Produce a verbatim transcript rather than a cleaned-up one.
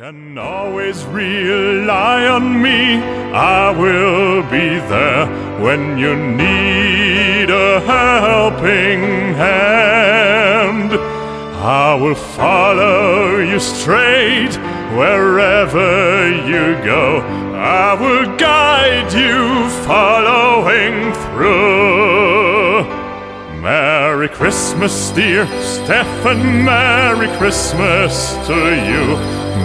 Can always rely on me. I will be there when you need a helping hand. I will follow you straight wherever you go. I will guide you following through. Merry Christmas, dear Stefan, Merry Christmas to you.